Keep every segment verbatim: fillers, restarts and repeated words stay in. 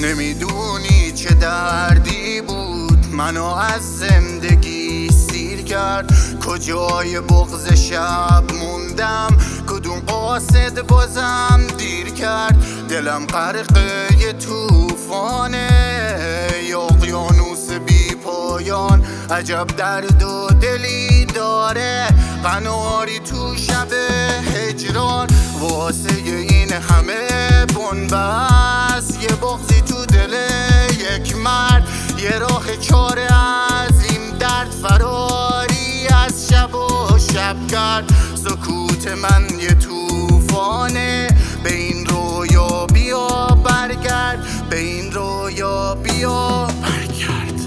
نمیدونی چه دردی بود منو از زندگی سیر کرد. کجای بغض شب موندم، کدوم قاصد بازم دیر کرد. دلم غرقه یه توفانه، یا اقیانوس بی پایان. عجب درد و دلی داره قناری تو شب هجران. واسه این همه بنبست یه بغضی تو دل یک مرد. یه راه چاره از این درد، فراری از شب و شب کرد. سکوت من یه توفانه، به این رویا بیا برگرد، به این رویا بیا برگرد.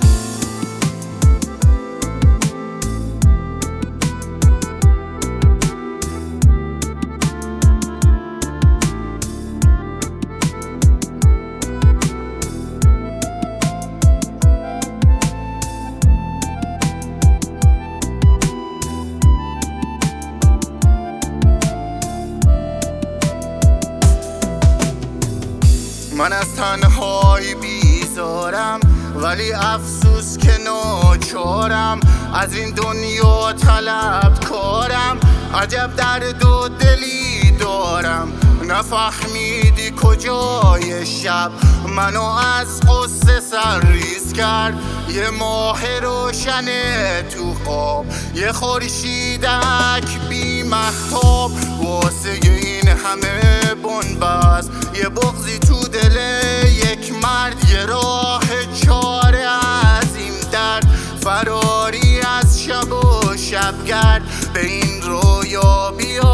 من از تنهایی بیزارم، ولی افسوس که ناچارم. از این دنیا طلب کارم، عجب درد و دلی دارم. نفهمیدی کجای شب منو از قصه سرریز کرد. یه ماه روشنه تو خواب، یه خورشیدک بی مهتاب. واسه این همه بنبست یه بغضی تو دل یک مرد. یه راه چاره از این درد، فراری از شب و شبگرد. به این رویا بیا